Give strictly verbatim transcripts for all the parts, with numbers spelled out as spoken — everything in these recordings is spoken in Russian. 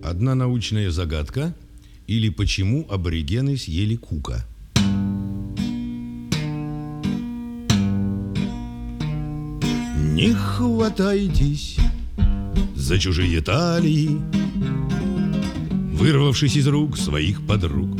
Одна научная загадка или почему аборигены съели Кука. Не хватайтесь за чужие талии, вырвавшись из рук своих подруг.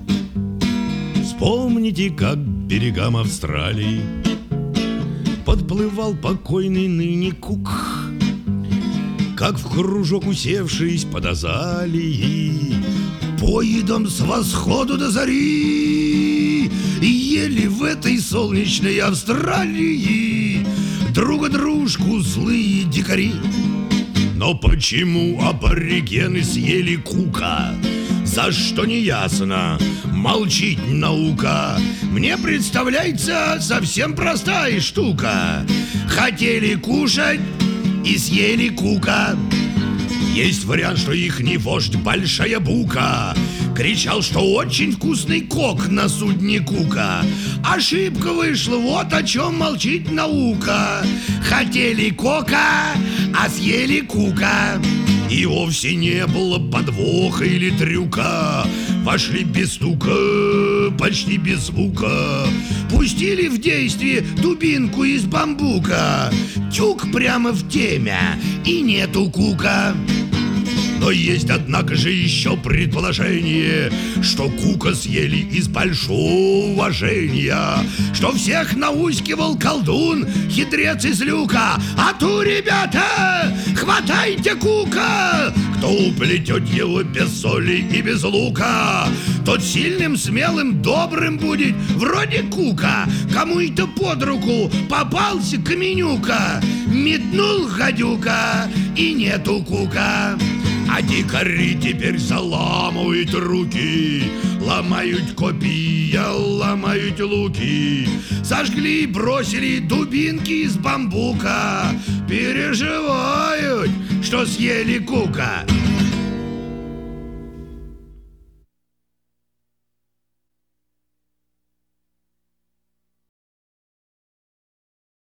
Вспомните, как к берегам Австралии подплывал покойный ныне Кук, как в кружок усевшись под азалией, поедом с восхода до зари ели в этой солнечной Австралии друга дружку злые дикари. Но почему аборигены съели Кука? За что не ясно, молчит наука. Мне представляется совсем простая штука. Хотели кушать и съели Кука. Есть вариант, что ихний вождь Большая Бука кричал, что очень вкусный кок на судне Кука. Ошибка вышла, вот о чем молчит наука. Хотели кока, а съели Кука. И вовсе не было подвоха или трюка. Вошли без стука, почти без звука, пустили в действие дубинку из бамбука. Тюк прямо в темя, и нету Кука. Но есть, однако же, еще предположение, что Кука съели из большого уважения, что всех наускивал колдун, хитрец из люка. А ту, ребята, хватайте Кука! Кто уплетет его без соли и без лука, тот сильным, смелым, добрым будет, вроде Кука. Кому это под руку попался Каменюка, метнул гадюка, и нету Кука. А дикари теперь заламывают руки, ломают копья, ломают луки, сожгли и бросили дубинки из бамбука. Переживают, что съели Кука.